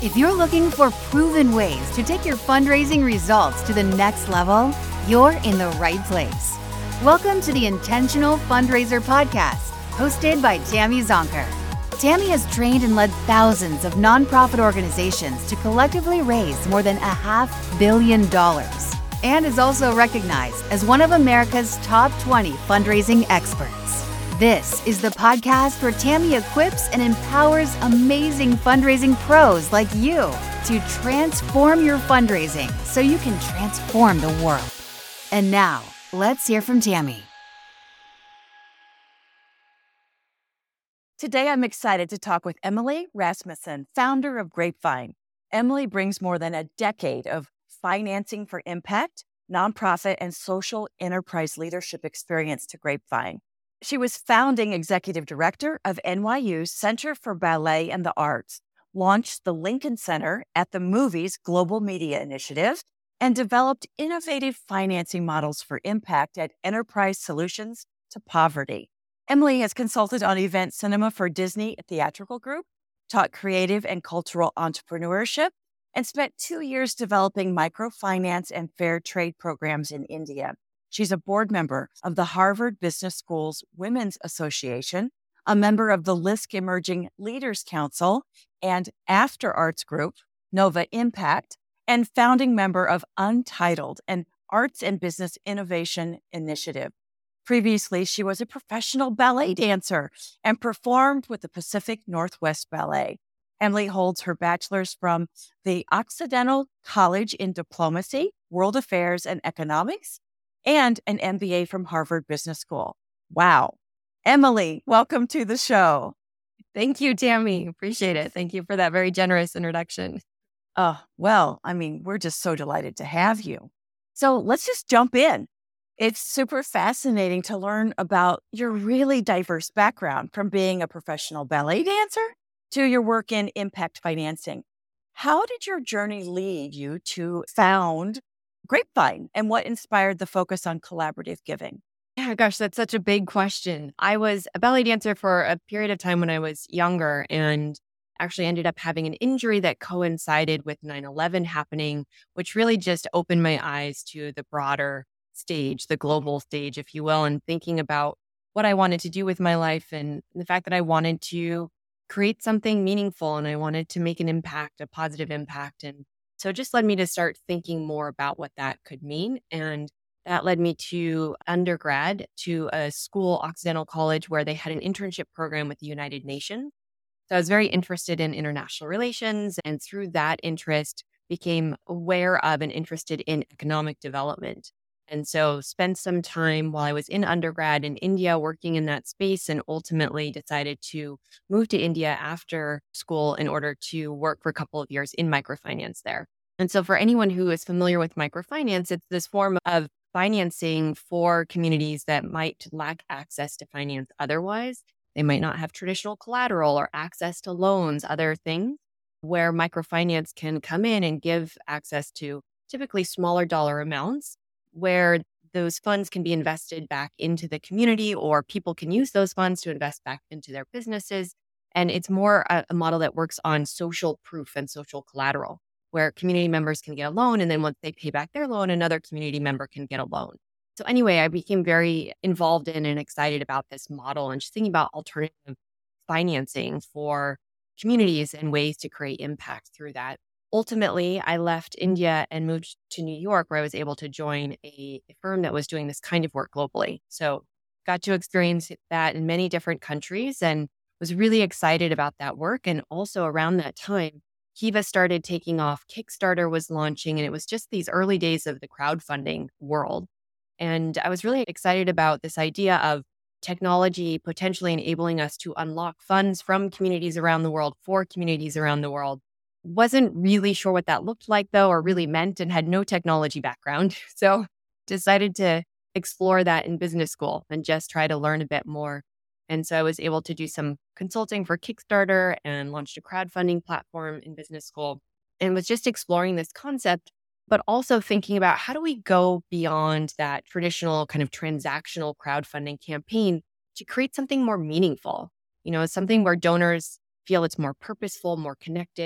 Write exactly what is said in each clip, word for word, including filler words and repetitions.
If you're looking for proven ways to take your fundraising results to the next level, you're in the right place. Welcome to the Intentional Fundraiser Podcast, hosted by Tammy Zonker. Tammy has trained and led thousands of nonprofit organizations to collectively raise more than a half billion dollars, and is also recognized as one of America's top twenty fundraising experts. This is the podcast where Tammy equips and empowers amazing fundraising pros like you to transform your fundraising so you can transform the world. And now, let's hear from Tammy. Today, I'm excited to talk with Emily Rasmussen, founder of Grapevine. Emily brings more than a decade of financing for impact, nonprofit, and social enterprise leadership experience to Grapevine. She was founding executive director of N Y U's Center for Ballet and the Arts, launched the Lincoln Center at the Movies Global Media Initiative, and developed innovative financing models for impact at Enterprise Solutions to Poverty. Emily has consulted on event cinema for Disney Theatrical Group, taught creative and cultural entrepreneurship, and spent two years developing microfinance and fair trade programs in India. She's a board member of the Harvard Business School's Women's Association, a member of the Lisk Emerging Leaders Council and After Arts Group, Nova Impact, and founding member of Untitled, an arts and business innovation initiative. Previously, she was a professional ballet dancer and performed with the Pacific Northwest Ballet. Emily holds her bachelor's from the Occidental College in Diplomacy, World Affairs, and Economics, and an M B A from Harvard Business School. Wow. Emily, welcome to the show. Thank you, Tammy. Appreciate it. Thank you for that very generous introduction. Oh, well, I mean, we're just so delighted to have you. So let's just jump in. It's super fascinating to learn about your really diverse background, from being a professional ballet dancer to your work in impact financing. How did your journey lead you to found Grapevine, and what inspired the focus on collaborative giving? Yeah, gosh, that's such a big question. I was a ballet dancer for a period of time when I was younger, and actually ended up having an injury that coincided with nine eleven happening, which really just opened my eyes to the broader stage, the global stage, if you will, and thinking about what I wanted to do with my life, and the fact that I wanted to create something meaningful and I wanted to make an impact, a positive impact. And so it just led me to start thinking more about what that could mean. And that led me to undergrad to a school, Occidental College, where they had an internship program with the United Nations. So I was very interested in international relations, and through that interest became aware of and interested in economic development. And so spent some time while I was in undergrad in India working in that space, and ultimately decided to move to India after school in order to work for a couple of years in microfinance there. And so for anyone who is familiar with microfinance, it's this form of financing for communities that might lack access to finance otherwise. They might not have traditional collateral or access to loans, other things, where microfinance can come in and give access to typically smaller dollar amounts, where those funds can be invested back into the community, or people can use those funds to invest back into their businesses. And it's more a, a model that works on social proof and social collateral, where community members can get a loan, and then once they pay back their loan, another community member can get a loan. So anyway, I became very involved in and excited about this model, and just thinking about alternative financing for communities and ways to create impact through that. Ultimately, I left India and moved to New York, where I was able to join a, a firm that was doing this kind of work globally. So got to experience that in many different countries and was really excited about that work. And also around that time, Kiva started taking off. Kickstarter was launching, and it was just these early days of the crowdfunding world. And I was really excited about this idea of technology potentially enabling us to unlock funds from communities around the world for communities around the world. Wasn't really sure what that looked like, though, or really meant, and had no technology background. So decided to explore that in business school and just try to learn a bit more. And so I was able to do some consulting for Kickstarter and launched a crowdfunding platform in business school, and was just exploring this concept, but also thinking about how do we go beyond that traditional kind of transactional crowdfunding campaign to create something more meaningful, you know, something where donors feel it's more purposeful, more connected.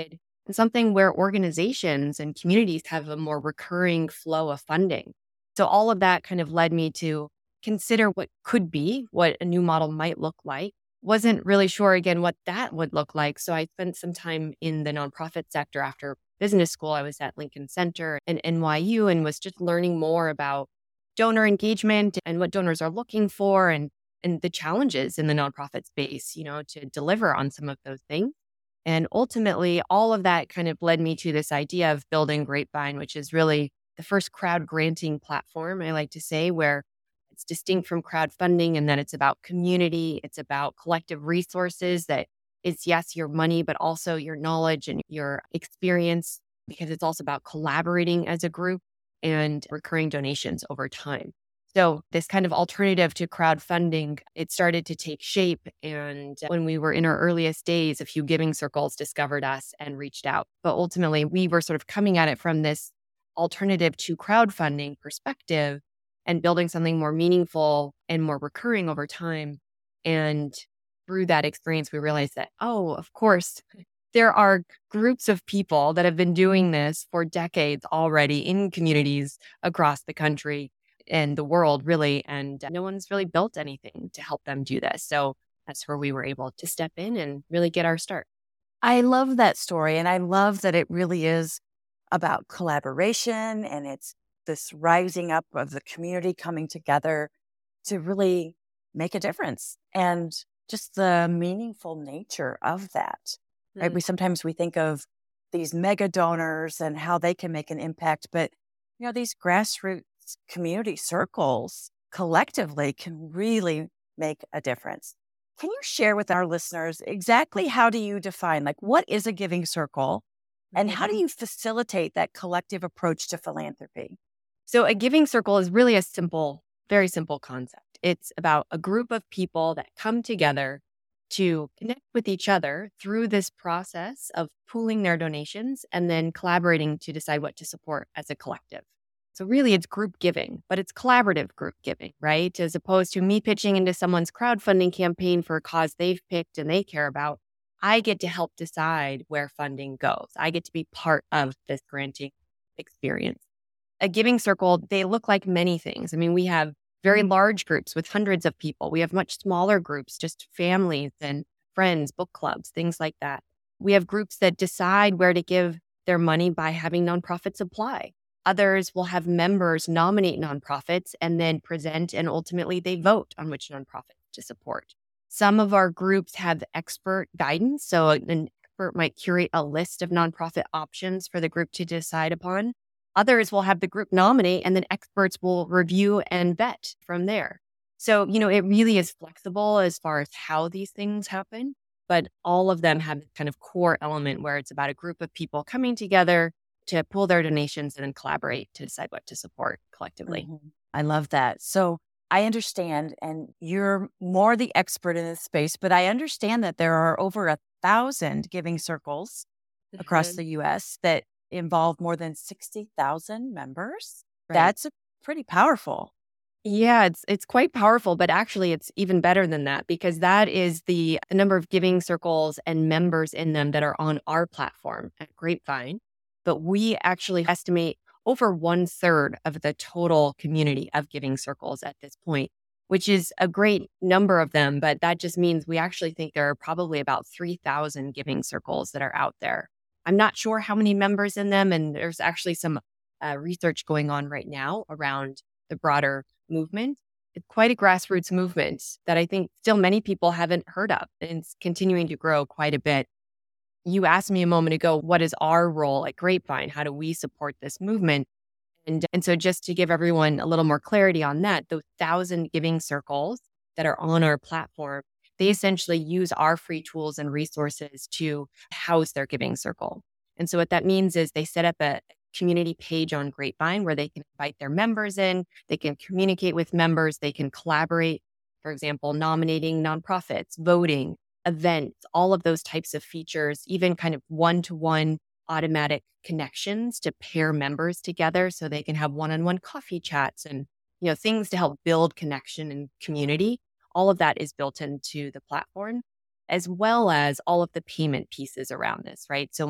and something where organizations and communities have a more recurring flow of funding. So all of that kind of led me to consider what could be, what a new model might look like. Wasn't really sure, again, what that would look like. So I spent some time in the nonprofit sector after business school. I was at Lincoln Center and N Y U and was just learning more about donor engagement and what donors are looking for and, and the challenges in the nonprofit space, you know, to deliver on some of those things. And ultimately, all of that kind of led me to this idea of building Grapevine, which is really the first crowd granting platform, I like to say, where it's distinct from crowdfunding and that it's about community. It's about collective resources that is, yes, your money, but also your knowledge and your experience, because it's also about collaborating as a group and recurring donations over time. So this kind of alternative to crowdfunding, it started to take shape. And when we were in our earliest days, a few giving circles discovered us and reached out. But ultimately, we were sort of coming at it from this alternative to crowdfunding perspective and building something more meaningful and more recurring over time. And through that experience, we realized that, oh, of course, there are groups of people that have been doing this for decades already in communities across the country and the world, really. And no one's really built anything to help them do this. So that's where we were able to step in and really get our start. I love that story. And I love that it really is about collaboration, and it's this rising up of the community coming together to really make a difference, and just the meaningful nature of that. Mm-hmm. Right? We sometimes we think of these mega donors and how they can make an impact, but you know, these grassroots community circles collectively can really make a difference. Can you share with our listeners exactly how do you define, like, what is a giving circle? And how do you facilitate that collective approach to philanthropy? So a giving circle is really a simple, very simple concept. It's about a group of people that come together to connect with each other through this process of pooling their donations and then collaborating to decide what to support as a collective. So really it's group giving, but it's collaborative group giving, right? As opposed to me pitching into someone's crowdfunding campaign for a cause they've picked and they care about. I get to help decide where funding goes. I get to be part of this granting experience. A giving circle, they look like many things. I mean, we have very large groups with hundreds of people. We have much smaller groups, just families and friends, book clubs, things like that. We have groups that decide where to give their money by having nonprofits apply. Others will have members nominate nonprofits and then present, and ultimately they vote on which nonprofit to support. Some of our groups have expert guidance. So an expert might curate a list of nonprofit options for the group to decide upon. Others will have the group nominate, and then experts will review and vet from there. So, you know, it really is flexible as far as how these things happen, but all of them have this kind of core element where it's about a group of people coming together to pool their donations and then collaborate to decide what to support collectively. Mm-hmm. I love that. So I understand, and you're more the expert in this space, but I understand that there are over a thousand giving circles mm-hmm. across the U S that involve more than sixty thousand members. Right. That's a pretty powerful. Yeah, it's it's quite powerful, but actually it's even better than that, because that is the number of giving circles and members in them that are on our platform at Grapevine. But we actually estimate over one third of the total community of giving circles at this point, which is a great number of them. But that just means we actually think there are probably about three thousand giving circles that are out there. I'm not sure how many members in them. And there's actually some uh, research going on right now around the broader movement. It's quite a grassroots movement that I think still many people haven't heard of, and it's continuing to grow quite a bit. You asked me a moment ago, what is our role at Grapevine? How do we support this movement? And, and so just to give everyone a little more clarity on that, those thousand giving circles that are on our platform, they essentially use our free tools and resources to house their giving circle. And so what that means is they set up a community page on Grapevine where they can invite their members in, they can communicate with members, they can collaborate, for example, nominating nonprofits, voting, events, all of those types of features, even kind of one-to-one automatic connections to pair members together so they can have one-on-one coffee chats and, you know, things to help build connection and community. All of that is built into the platform, as well as all of the payment pieces around this, right? So when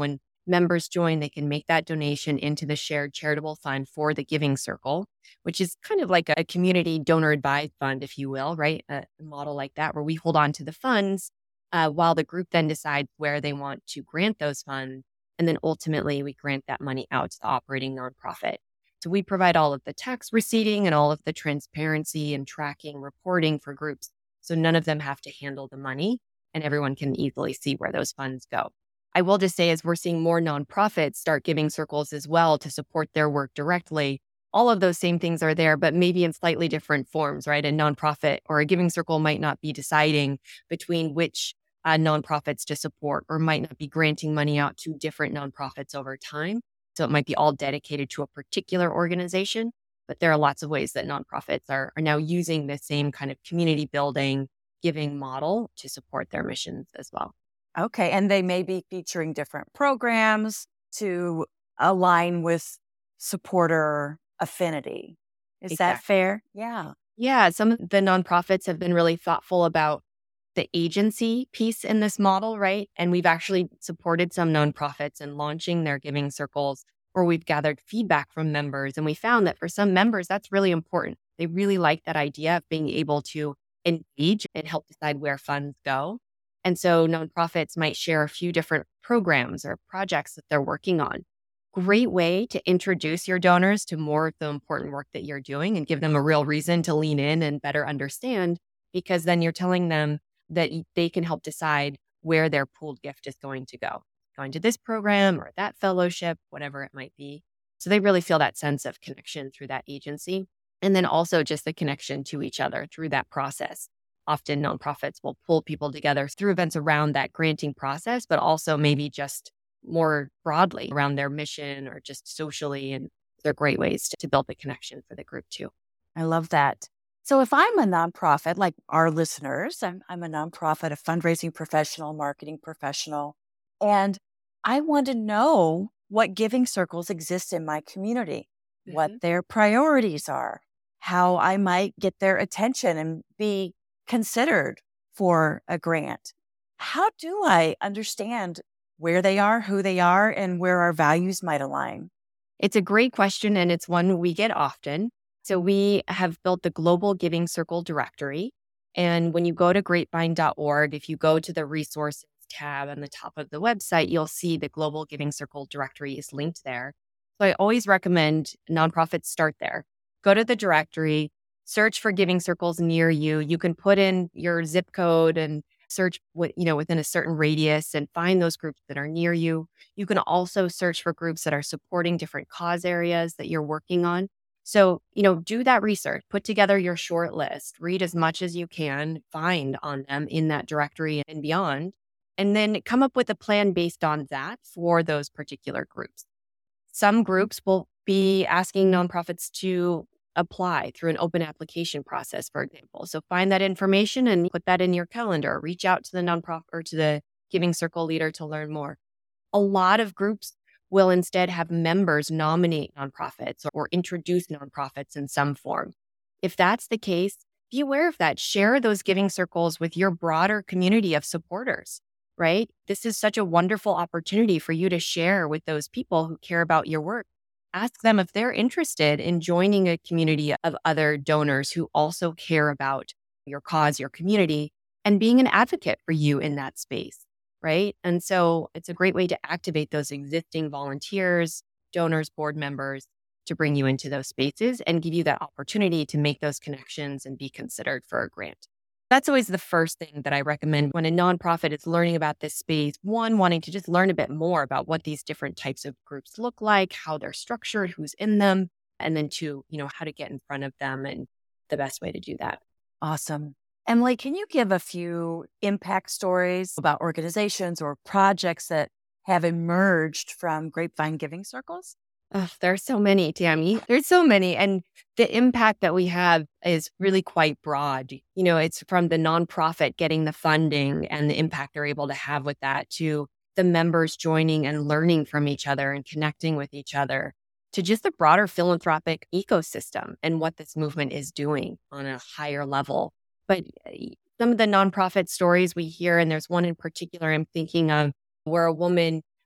members join, they can make that donation into the shared charitable fund for the Giving Circle, which is kind of like a community donor advised fund, if you will, right? A model like that where we hold on to the funds uh, while the group then decides where they want to grant those funds. And then ultimately we grant that money out to the operating nonprofit. So we provide all of the tax receipting and all of the transparency and tracking reporting for groups. So none of them have to handle the money and everyone can easily see where those funds go. I will just say, as we're seeing more nonprofits start giving circles as well to support their work directly, all of those same things are there, but maybe in slightly different forms, right? A nonprofit or a giving circle might not be deciding between which uh, nonprofits to support, or might not be granting money out to different nonprofits over time. So it might be all dedicated to a particular organization, but there are lots of ways that nonprofits are, are now using the same kind of community building, giving model to support their missions as well. Okay. And they may be featuring different programs to align with supporter affinity. Is Exactly. that fair? Yeah. Yeah. Some of the nonprofits have been really thoughtful about the agency piece in this model, right? And we've actually supported some nonprofits in launching their giving circles, or we've gathered feedback from members. And we found that for some members, that's really important. They really like that idea of being able to engage and help decide where funds go. And so nonprofits might share a few different programs or projects that they're working on. Great way to introduce your donors to more of the important work that you're doing and give them a real reason to lean in and better understand, because then you're telling them that they can help decide where their pooled gift is going to go, going to this program or that fellowship, whatever it might be. So they really feel that sense of connection through that agency. And then also just the connection to each other through that process. Often nonprofits will pull people together through events around that granting process, but also maybe just more broadly around their mission or just socially. And they're great ways to, to build the connection for the group too. I love that. So if I'm a nonprofit, like our listeners, I'm, I'm a nonprofit, a fundraising professional, marketing professional, and I want to know what giving circles exist in my community, mm-hmm. what their priorities are, how I might get their attention and be considered for a grant. How do I understand where they are, who they are, and where our values might align? It's a great question, and it's one we get often. So we have built the Global Giving Circle directory. And when you go to grapevine dot org, if you go to the resources tab on the top of the website, you'll see the Global Giving Circle directory is linked there. So I always recommend nonprofits start there. Go to the directory, search for giving circles near you. You can put in your zip code and search with, you know, within a certain radius and find those groups that are near you. You can also search for groups that are supporting different cause areas that you're working on. So, you know, do that research, put together your short list, read as much as you can find on them in that directory and beyond, and then come up with a plan based on that for those particular groups. Some groups will be asking nonprofits to apply through an open application process, for example. So find that information and put that in your calendar. Reach out to the nonprofit or to the Giving Circle leader to learn more. A lot of groups will instead have members nominate nonprofits or, or introduce nonprofits in some form. If that's the case, be aware of that. Share those giving circles with your broader community of supporters, right? This is such a wonderful opportunity for you to share with those people who care about your work. Ask them if they're interested in joining a community of other donors who also care about your cause, your community, and being an advocate for you in that space, right? And so it's a great way to activate those existing volunteers, donors, board members to bring you into those spaces and give you that opportunity to make those connections and be considered for a grant. That's always the first thing that I recommend when a nonprofit is learning about this space. One, wanting to just learn a bit more about what these different types of groups look like, how they're structured, who's in them, and then two, you know, how to get in front of them and the best way to do that. Awesome. Emily, can you give a few impact stories about organizations or projects that have emerged from Grapevine Giving Circles? Oh, there are so many, Tammy. There's so many. And the impact that we have is really quite broad. You know, it's from the nonprofit getting the funding and the impact they're able to have with that to the members joining and learning from each other and connecting with each other to just the broader philanthropic ecosystem and what this movement is doing on a higher level. But some of the nonprofit stories we hear, and there's one in particular I'm thinking of where a woman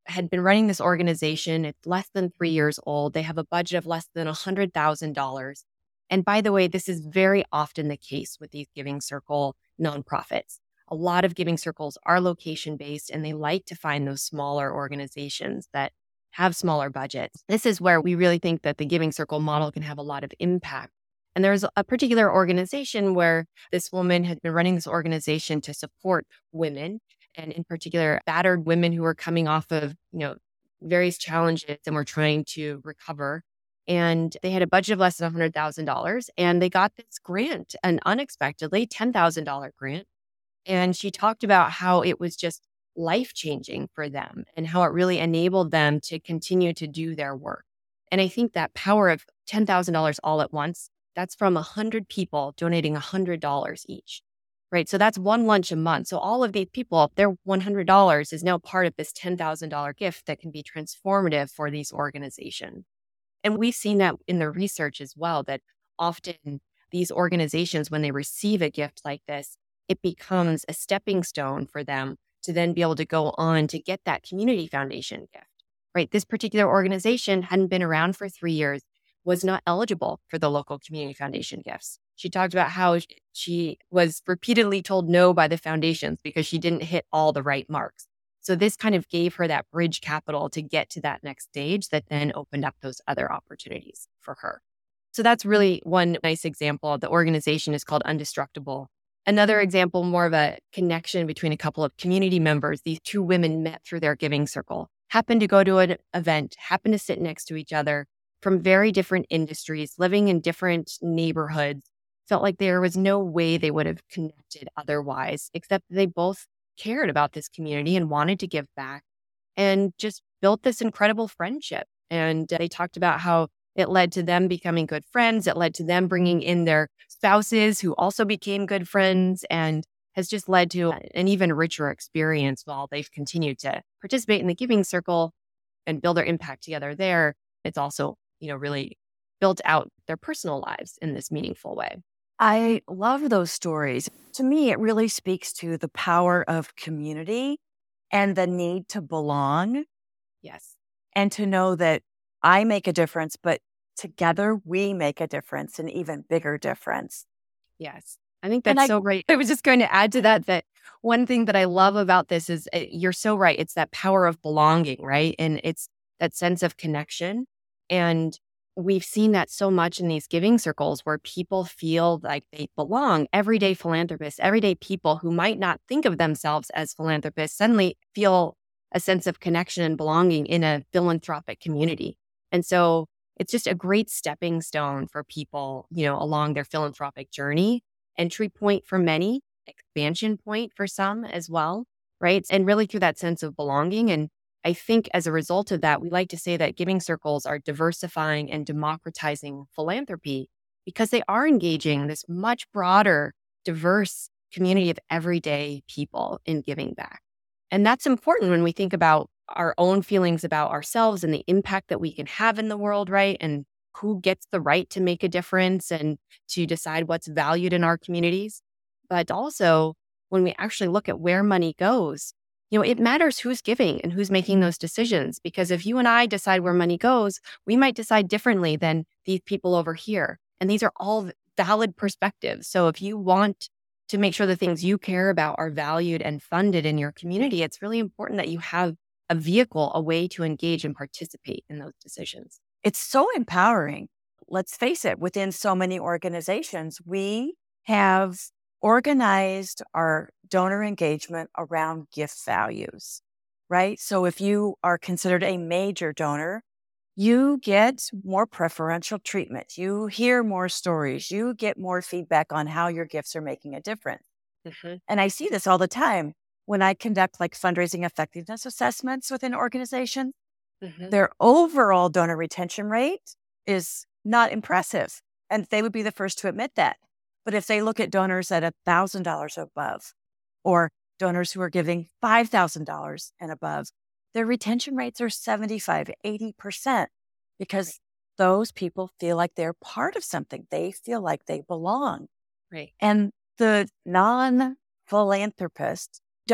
had been running this organization. It's less than three years old. They have a budget of less than one hundred thousand dollars. And by the way, this is very often the case with these Giving Circle nonprofits. A lot of Giving Circles are location-based, and they like to find those smaller organizations that have smaller budgets. This is where we really think that the Giving Circle model can have a lot of impact. And there's a particular organization where this woman had been running this organization to support women, and in particular, battered women who were coming off of, you know, various challenges and were trying to recover. And they had a budget of less than one hundred thousand dollars, and they got this grant, an unexpectedly ten thousand dollars grant. And she talked about how it was just life-changing for them and how it really enabled them to continue to do their work. And I think that power of ten thousand dollars all at once, that's from one hundred people donating one hundred dollars each, right? So that's one lunch a month. So all of these people, their one hundred dollars is now part of this ten thousand dollars gift that can be transformative for these organizations. And we've seen that in the research as well, that often these organizations, when they receive a gift like this, it becomes a stepping stone for them to then be able to go on to get that community foundation gift, right? This particular organization hadn't been around for three years, was not eligible for the local community foundation gifts. She talked about how she was repeatedly told no by the foundations because she didn't hit all the right marks. So this kind of gave her that bridge capital to get to that next stage that then opened up those other opportunities for her. So that's really one nice example. The organization is called Undestructible. Another example, more of a connection between a couple of community members. These two women met through their Giving Circle, happened to go to an event, happened to sit next to each other from very different industries, living in different neighborhoods. Felt like there was no way they would have connected otherwise, except they both cared about this community and wanted to give back and just built this incredible friendship. And they talked about how it led to them becoming good friends. It led to them bringing in their spouses who also became good friends, and has just led to an even richer experience while they've continued to participate in the Giving Circle and build their impact together there. It's also, you know, really built out their personal lives in this meaningful way. I love those stories. To me, it really speaks to the power of community and the need to belong. Yes. And to know that I make a difference, but together we make a difference, an even bigger difference. Yes. I think that's I, so right. I was just going to add to that, that one thing that I love about this is uh, you're so right. It's that power of belonging, right? And it's that sense of connection. And we've seen that so much in these Giving Circles where people feel like they belong. Everyday philanthropists, everyday people who might not think of themselves as philanthropists suddenly feel a sense of connection and belonging in a philanthropic community. And so it's just a great stepping stone for people, you know, along their philanthropic journey. Entry point for many, expansion point for some as well, right? And really through that sense of belonging. And I think as a result of that, we like to say that Giving Circles are diversifying and democratizing philanthropy because they are engaging this much broader, diverse community of everyday people in giving back. And that's important when we think about our own feelings about ourselves and the impact that we can have in the world, right? And who gets the right to make a difference and to decide what's valued in our communities. But also, when we actually look at where money goes, you know, it matters who's giving and who's making those decisions. Because if you and I decide where money goes, we might decide differently than these people over here. And these are all valid perspectives. So if you want to make sure the things you care about are valued and funded in your community, it's really important that you have a vehicle, a way to engage and participate in those decisions. It's so empowering. Let's face it, within so many organizations, we have organized our donor engagement around gift values, right? So if you are considered a major donor, you get more preferential treatment. You hear more stories. You get more feedback on how your gifts are making a difference. Mm-hmm. And I see this all the time when I conduct like fundraising effectiveness assessments within organizations. Mm-hmm. Their overall donor retention rate is not impressive. And they would be the first to admit that. But if they look at donors at one thousand dollars above, or donors who are giving five thousand dollars and above, their retention rates are seventy-five, eighty percent because those people feel like they're part of something. They feel like they belong. Right. And the non-philanthropist doesn't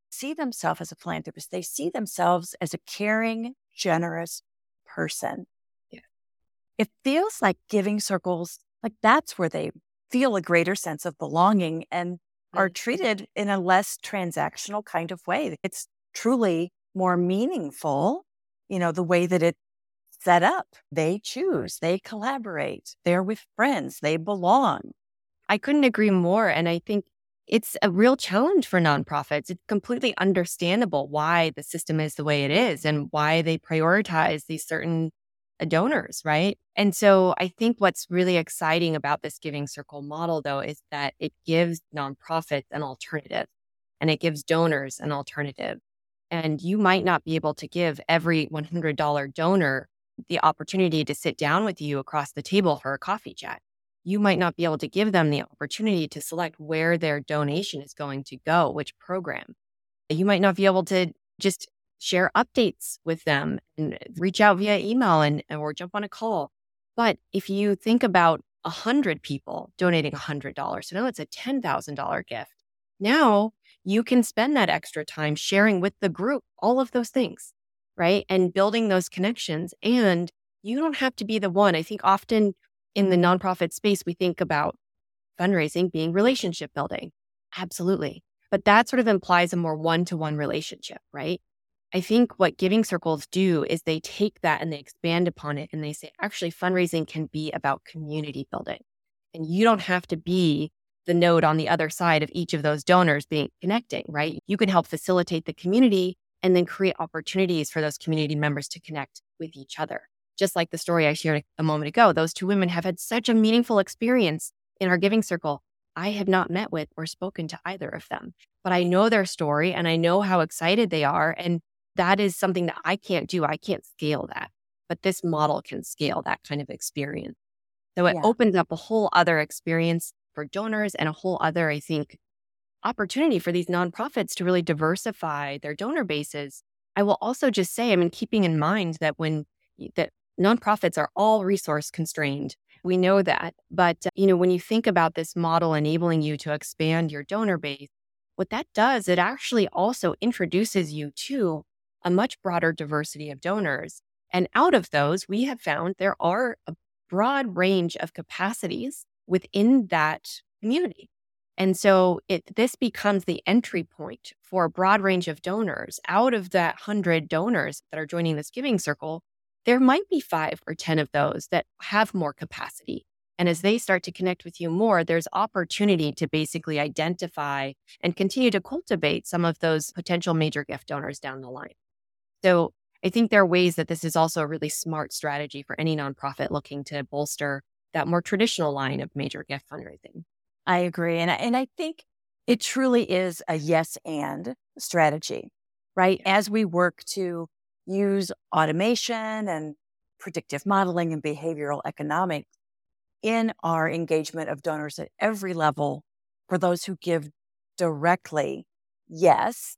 see themselves as a philanthropist. They see themselves as a caring, generous person. Yeah. It feels like Giving Circles, like that's where they feel a greater sense of belonging and are treated in a less transactional kind of way. It's truly more meaningful, you know, the way that it's set up. They choose, they collaborate, they're with friends, they belong. I couldn't agree more. And I think it's a real challenge for nonprofits. It's completely understandable why the system is the way it is and why they prioritize these certain donors, right? And so I think what's really exciting about this Giving Circle model, though, is that it gives nonprofits an alternative and it gives donors an alternative. And you might not be able to give every one hundred dollars donor the opportunity to sit down with you across the table for a coffee chat. You might not be able to give them the opportunity to select where their donation is going to go, which program. You might not be able to just share updates with them and reach out via email and or jump on a call. But if you think about one hundred people donating one hundred dollars, so now it's a ten thousand dollars gift. Now you can spend that extra time sharing with the group all of those things, right? And building those connections. And you don't have to be the one. I think often in the nonprofit space, we think about fundraising being relationship building. Absolutely. But that sort of implies a more one-to-one relationship, right? I think what Giving Circles do is they take that and they expand upon it and they say, actually, fundraising can be about community building. And you don't have to be the node on the other side of each of those donors being connecting, right? You can help facilitate the community and then create opportunities for those community members to connect with each other. Just like the story I shared a moment ago, those two women have had such a meaningful experience in our Giving Circle. I have not met with or spoken to either of them, but I know their story and I know how excited they are. And that is something that I can't do. I can't scale that, but this model can scale that kind of experience. So it Yeah. opens up a whole other experience for donors and a whole other, I think, opportunity for these nonprofits to really diversify their donor bases. I will also just say, I mean, keeping in mind that when that nonprofits are all resource constrained, we know that. But, uh, you know, when you think about this model enabling you to expand your donor base, what that does, it actually also introduces you to a much broader diversity of donors. And out of those, we have found there are a broad range of capacities within that community. And so it this becomes the entry point for a broad range of donors. Out of that one hundred donors that are joining this Giving Circle, there might be five or ten of those that have more capacity. And as they start to connect with you more, there's opportunity to basically identify and continue to cultivate some of those potential major gift donors down the line. So I think there are ways that this is also a really smart strategy for any nonprofit looking to bolster that more traditional line of major gift fundraising. I agree. And I, and I think it truly is a yes and strategy, right? As we work to use automation and predictive modeling and behavioral economics in our engagement of donors at every level, for those who give directly, yes,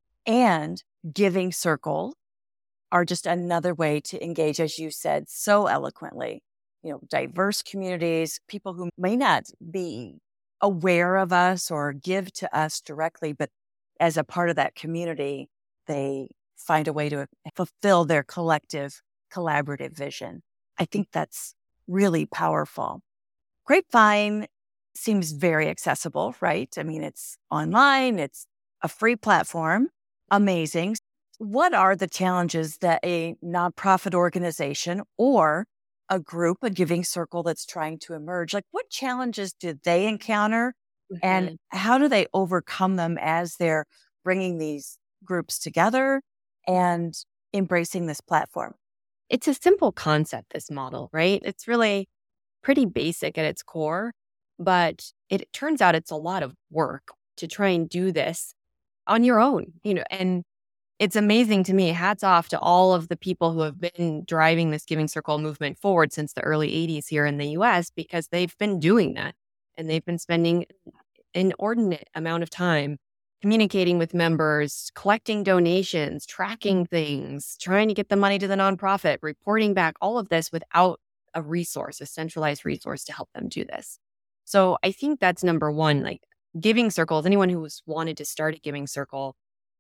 and Giving Circle are just another way to engage, as you said so eloquently, you know, diverse communities, people who may not be aware of us or give to us directly, but as a part of that community, they find a way to fulfill their collective collaborative vision. I think that's really powerful. Grapevine seems very accessible, right? I mean, it's online, it's a free platform. Amazing. What are the challenges that a nonprofit organization or a group, a Giving Circle that's trying to emerge, like what challenges do they encounter mm-hmm. and how do they overcome them as they're bringing these groups together and embracing this platform? It's a simple concept, this model, right? It's really pretty basic at its core, but it turns out it's a lot of work to try and do this on your own, you know, and it's amazing to me. Hats off to all of the people who have been driving this Giving Circle movement forward since the early eighties here in the U S, because they've been doing that and they've been spending an inordinate amount of time communicating with members, collecting donations, tracking things, trying to get the money to the nonprofit, reporting back, all of this without a resource, a centralized resource to help them do this. So I think that's number one, like Giving Circles, anyone who's wanted to start a Giving Circle,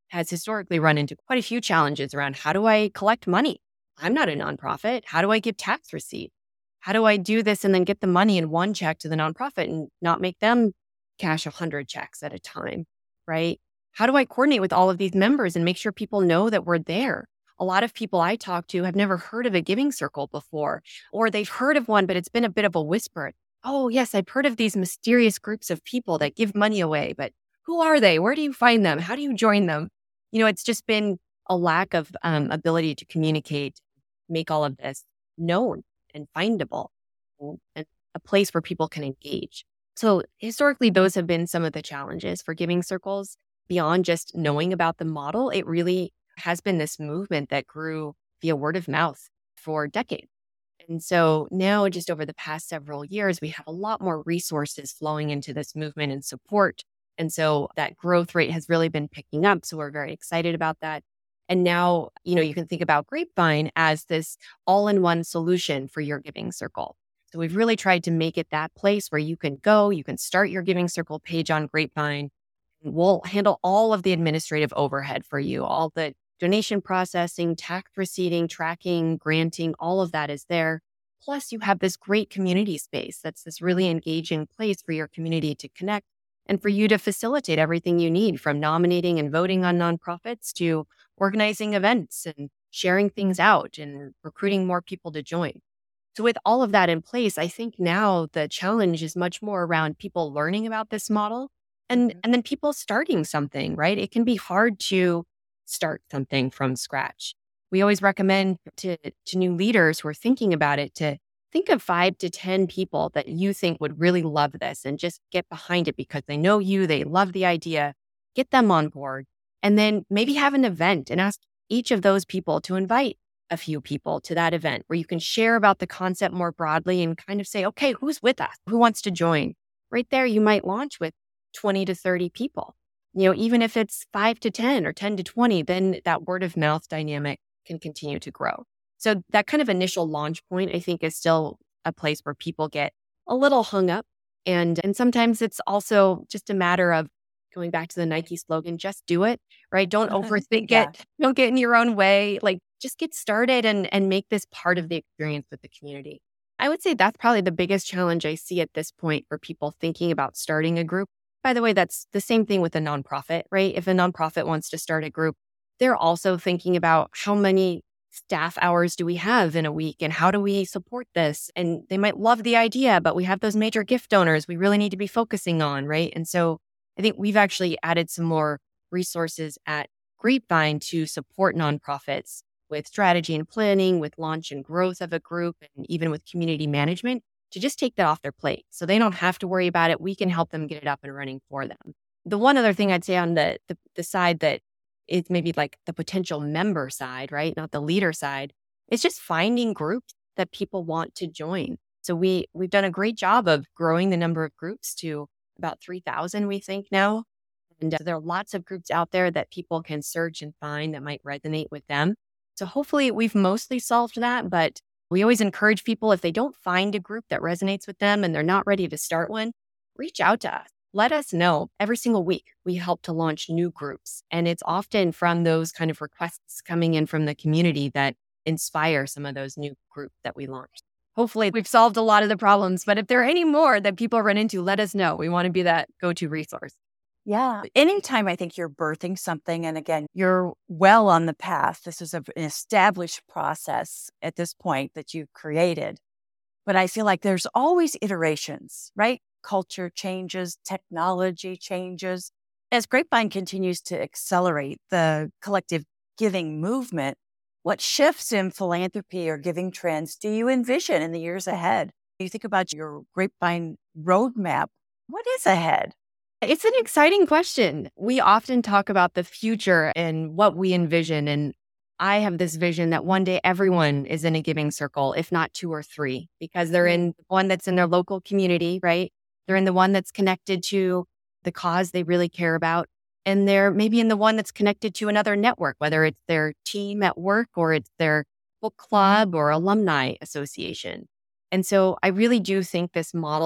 has historically run into quite a few challenges around how do I collect money? I'm not a nonprofit. How do I give tax receipt? How do I do this and then get the money in one check to the nonprofit and not make them cash a hundred checks at a time, right? How do I coordinate with all of these members and make sure people know that we're there? A lot of people I talk to have never heard of a giving circle before, or they've heard of one, but it's been a bit of a whisper. Oh, yes, I've heard of these mysterious groups of people that give money away, but who are they? Where do you find them? How do you join them? You know, it's just been a lack of um, ability to communicate, make all of this known and findable, and a place where people can engage. So historically, those have been some of the challenges for giving circles. Beyond just knowing about the model, it really has been this movement that grew via word of mouth for decades. And so now, just over the past several years, we have a lot more resources flowing into this movement and support. And so that growth rate has really been picking up. So we're very excited about that. And now, you know, you can think about Grapevine as this all-in-one solution for your giving circle. So we've really tried to make it that place where you can go, you can start your giving circle page on Grapevine. We'll handle all of the administrative overhead for you, all the donation processing, tax receipting, tracking, granting, all of that is there. Plus, you have this great community space that's this really engaging place for your community to connect and for you to facilitate everything you need, from nominating and voting on nonprofits to organizing events and sharing things out and recruiting more people to join. So with all of that in place, I think now the challenge is much more around people learning about this model and, and then people starting something, right? It can be hard to start something from scratch. We always recommend to, to new leaders who are thinking about it to think of five to ten people that you think would really love this and just get behind it because they know you, they love the idea, get them on board, and then maybe have an event and ask each of those people to invite a few people to that event where you can share about the concept more broadly and kind of say, okay, who's with us? Who wants to join? Right there, you might launch with twenty to thirty people. You know, even if it's five to ten or ten to twenty, then that word of mouth dynamic can continue to grow. So that kind of initial launch point, I think, is still a place where people get a little hung up. And, and sometimes it's also just a matter of going back to the Nike slogan, just do it, right? Don't overthink Yeah. it. Don't get in your own way. Like, just get started and, and make this part of the experience with the community. I would say that's probably the biggest challenge I see at this point for people thinking about starting a group. By the way, that's the same thing with a nonprofit, right? If a nonprofit wants to start a group, they're also thinking about how many staff hours do we have in a week and how do we support this? And they might love the idea, but we have those major gift donors we really need to be focusing on, right? And so I think we've actually added some more resources at Grapevine to support nonprofits with strategy and planning, with launch and growth of a group, and even with community management to just take that off their plate. So they don't have to worry about it. We can help them get it up and running for them. The one other thing I'd say on the the, the side that is maybe like the potential member side, right? Not the leader side. It's just finding groups that people want to join. So we, we've done a great job of growing the number of groups to about three thousand, we think now. And uh, there are lots of groups out there that people can search and find that might resonate with them. So hopefully we've mostly solved that, but we always encourage people, if they don't find a group that resonates with them and they're not ready to start one, reach out to us. Let us know. Every single week, we help to launch new groups. And it's often from those kind of requests coming in from the community that inspire some of those new groups that we launched. Hopefully, we've solved a lot of the problems. But if there are any more that people run into, let us know. We want to be that go-to resource. Yeah. Anytime I think you're birthing something, and again, you're well on the path. This is a, an established process at this point that you've created. But I feel like there's always iterations, right? Culture changes, technology changes. As Grapevine continues to accelerate the collective giving movement, what shifts in philanthropy or giving trends do you envision in the years ahead? You think about your Grapevine roadmap. What is ahead? It's an exciting question. We often talk about the future and what we envision. And I have this vision that one day everyone is in a giving circle, if not two or three, because they're in one that's in their local community, right? They're in the one that's connected to the cause they really care about. And they're maybe in the one that's connected to another network, whether it's their team at work or it's their book club or alumni association. And so I really do think this model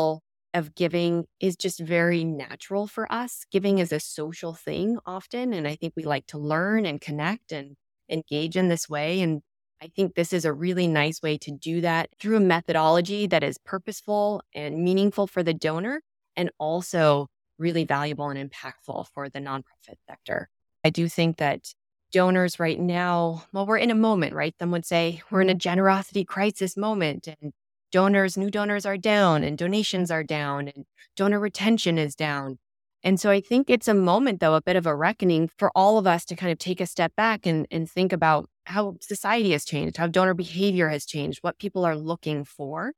of giving is just very natural for us. Giving is a social thing often, and I think we like to learn and connect and engage in this way. And I think this is a really nice way to do that through a methodology that is purposeful and meaningful for the donor, and also really valuable and impactful for the nonprofit sector. I do think that donors right now, well, we're in a moment, right? Some would say we're in a generosity crisis moment, and donors, new donors are down, and donations are down, and donor retention is down. And so I think it's a moment, though, a bit of a reckoning for all of us to kind of take a step back and, and think about how society has changed, how donor behavior has changed, what people are looking for.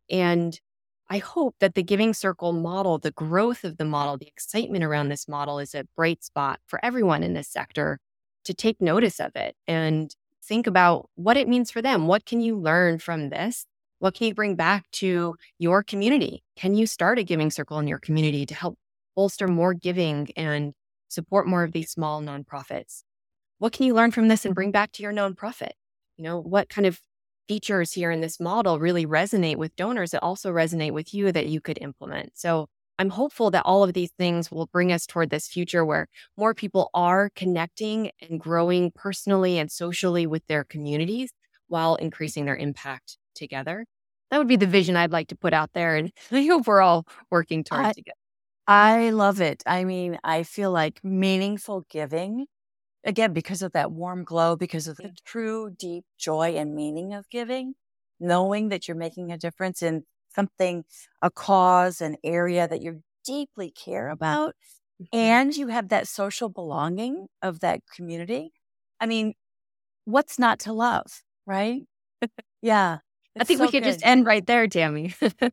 And I hope that the Giving Circle model, the growth of the model, the excitement around this model is a bright spot for everyone in this sector to take notice of it and think about what it means for them. What can you learn from this? What can you bring back to your community? Can you start a Giving Circle in your community to help bolster more giving and support more of these small nonprofits? What can you learn from this and bring back to your nonprofit? You know, what kind of features here in this model really resonate with donors that also resonate with you that you could implement? So I'm hopeful that all of these things will bring us toward this future where more people are connecting and growing personally and socially with their communities while increasing their impact together. That would be the vision I'd like to put out there, and I hope we're all working toward I, together. I love it. I mean, I feel like meaningful giving, again, because of that warm glow, because of the true deep joy and meaning of giving, knowing that you're making a difference in something, a cause, an area that you deeply care about, and you have that social belonging of that community. I mean, what's not to love, right? Yeah. I think so we could good. just end right there, Tammy.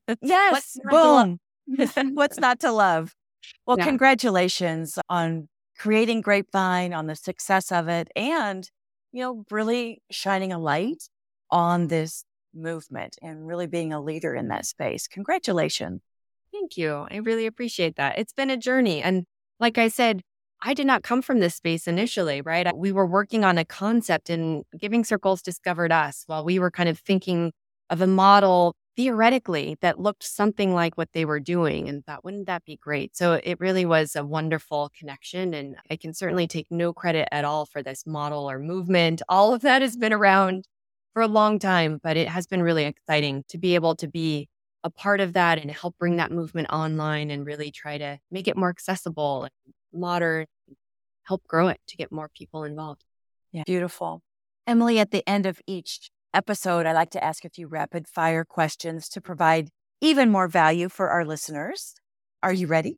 Yes. Boom. What's not to love? Well, Yeah. congratulations on creating Grapevine, on the success of it, and, you know, really shining a light on this movement and really being a leader in that space. Congratulations. Thank you. I really appreciate that. It's been a journey. And like I said, I did not come from this space initially, right? We were working on a concept, and Giving Circles discovered us while we were kind of thinking of a model theoretically that looked something like what they were doing, and thought, wouldn't that be great? So it really was a wonderful connection, and I can certainly take no credit at all for this model or movement. All of that has been around for a long time, but it has been really exciting to be able to be a part of that and help bring that movement online and really try to make it more accessible and modern, help grow it to get more people involved. Yeah. Beautiful. Emily, at the end of each episode, I like to ask a few rapid fire questions to provide even more value for our listeners. Are you ready?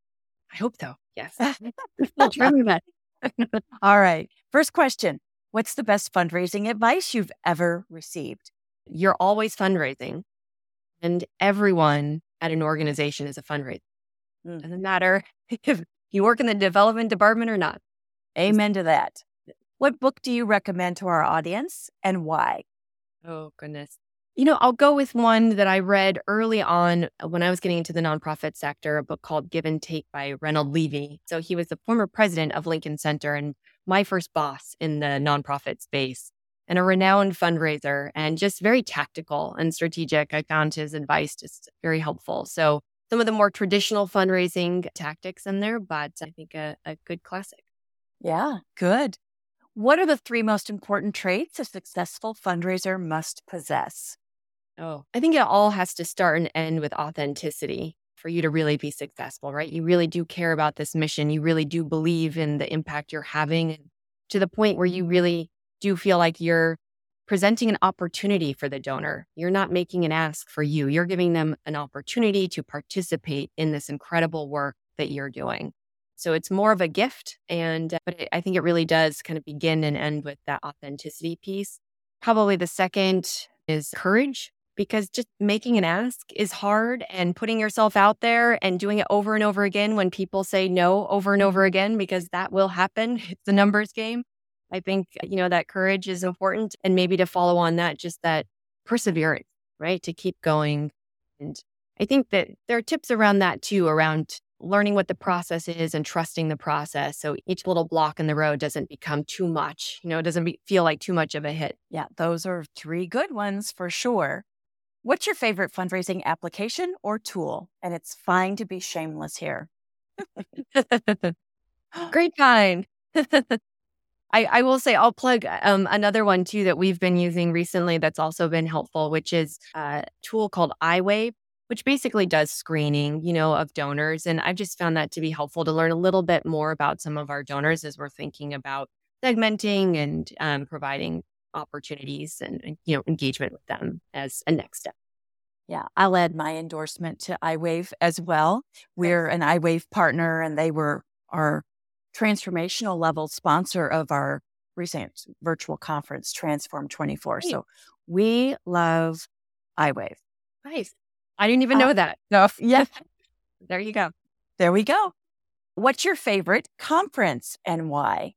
I hope so. Yes. I'll try my best. All right. First question. What's the best fundraising advice you've ever received? You're always fundraising, and everyone at an organization is a fundraiser. Mm. Doesn't matter if you work in the development department or not. Amen to that. What book do you recommend to our audience and why? Oh, goodness. You know, I'll go with one that I read early on when I was getting into the nonprofit sector, a book called Give and Take by Reynold Levy. So he was the former president of Lincoln Center and my first boss in the nonprofit space, and a renowned fundraiser, and just very tactical and strategic. I found his advice just very helpful. So some of the more traditional fundraising tactics in there, but I think a, a good classic. Yeah, good. What are the three most important traits a successful fundraiser must possess? Oh, I think it all has to start and end with authenticity for you to really be successful, right? You really do care about this mission. You really do believe in the impact you're having, to the point where you really do feel like you're presenting an opportunity for the donor. You're not making an ask for you. You're giving them an opportunity to participate in this incredible work that you're doing. So it's more of a gift. And, uh, but it, I think it really does kind of begin and end with that authenticity piece. Probably the second is courage, because just making an ask is hard, and putting yourself out there and doing it over and over again when people say no over and over again, because that will happen. It's the numbers game. I think, you know, that courage is important, and maybe to follow on that, just that perseverance, right? To keep going. And I think that there are tips around that too, around learning what the process is and trusting the process. So each little block in the road doesn't become too much, you know, it doesn't be, feel like too much of a hit. Yeah, those are three good ones for sure. What's your favorite fundraising application or tool? And it's fine to be shameless here. Great kind. I, I will say I'll plug um, another one too that we've been using recently that's also been helpful, which is a tool called iWave, which basically does screening, you know, of donors. And I've just found that to be helpful to learn a little bit more about some of our donors as we're thinking about segmenting and um, providing opportunities and, and, you know, engagement with them as a next step. Yeah, I'll add my endorsement to iWave as well. We're an iWave partner, and they were our transformational level sponsor of our recent virtual conference, Transform twenty-four. Right. So we love iWave. Nice. I didn't even know uh, that. No, yeah. There you go. There we go. What's your favorite conference and why?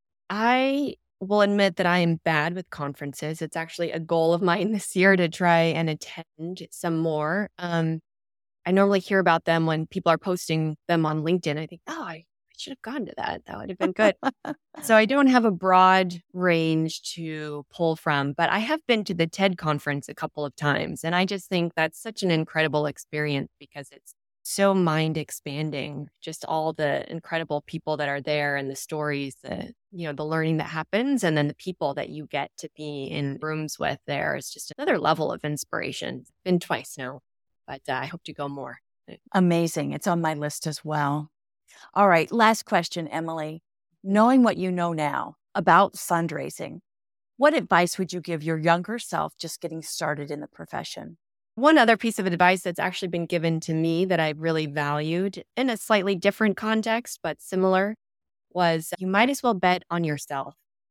I will admit that I am bad with conferences. It's actually a goal of mine this year to try and attend some more. Um, I normally hear about them when people are posting them on LinkedIn. I think, oh, I should have gone to that. That would have been good. So I don't have a broad range to pull from, but I have been to the TED conference a couple of times. And I just think that's such an incredible experience because it's so mind expanding, just all the incredible people that are there and the stories, the, you know, the learning that happens. And then the people that you get to be in rooms with there is just another level of inspiration. Been twice now, but uh, I hope to go more. Amazing. It's on my list as well. All right. Last question, Emily. Knowing what you know now about fundraising, what advice would you give your younger self just getting started in the profession? One other piece of advice that's actually been given to me that I really valued in a slightly different context, but similar, was you might as well bet on yourself.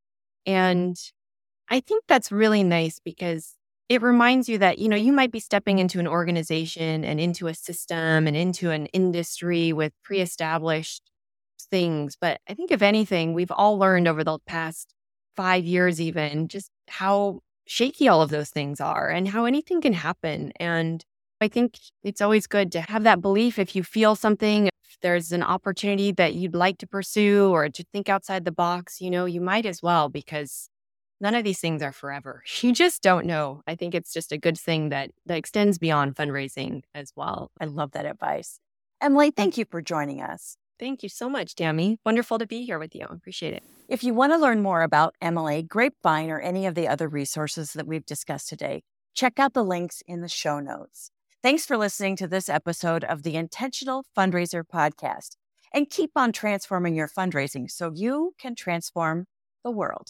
And I think that's really nice because it reminds you that, you know, you might be stepping into an organization and into a system and into an industry with pre-established things. But I think if anything, we've all learned over the past five years even just how shaky all of those things are and how anything can happen. And I think it's always good to have that belief if you feel something, if there's an opportunity that you'd like to pursue or to think outside the box, you know, you might as well, because none of these things are forever. You just don't know. I think it's just a good thing that, that extends beyond fundraising as well. I love that advice. Emily, thank you for joining us. Thank you so much, Tammy. Wonderful to be here with you. I appreciate it. If you want to learn more about M L A, Grapevine, or any of the other resources that we've discussed today, check out the links in the show notes. Thanks for listening to this episode of the Intentional Fundraiser Podcast. And keep on transforming your fundraising so you can transform the world.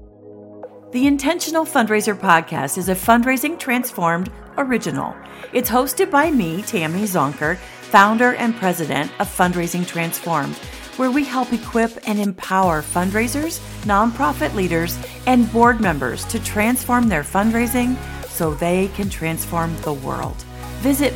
The Intentional Fundraiser Podcast is a Fundraising Transformed original. It's hosted by me, Tammy Zonker, founder and president of Fundraising Transformed, where we help equip and empower fundraisers, nonprofit leaders, and board members to transform their fundraising so they can transform the world. Visit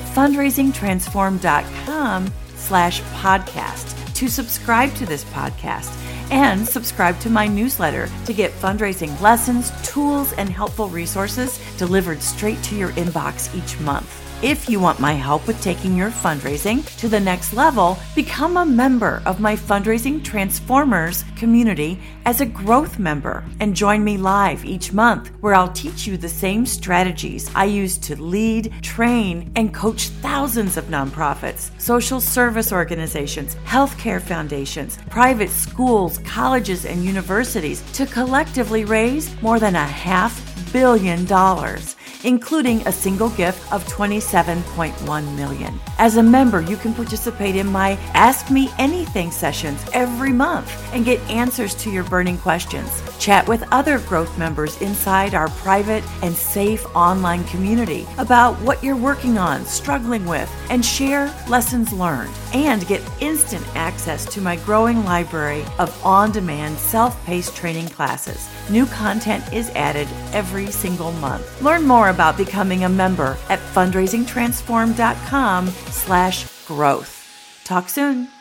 fundraisingtransform.com slash podcast to subscribe to this podcast and subscribe to my newsletter to get fundraising lessons, tools, and helpful resources delivered straight to your inbox each month. If you want my help with taking your fundraising to the next level, become a member of my Fundraising Transformers community as a growth member and join me live each month where I'll teach you the same strategies I use to lead, train, and coach thousands of nonprofits, social service organizations, healthcare foundations, private schools, colleges, and universities to collectively raise more than a half billion dollars, including a single gift of twenty-seven point one million dollars. As a member, you can participate in my Ask Me Anything sessions every month and get answers to your burning questions. Chat with other growth members inside our private and safe online community about what you're working on, struggling with, and share lessons learned. And get instant access to my growing library of on-demand self-paced training classes. New content is added every single month. Learn more about becoming a member at fundraisingtransform.com slash growth. Talk soon.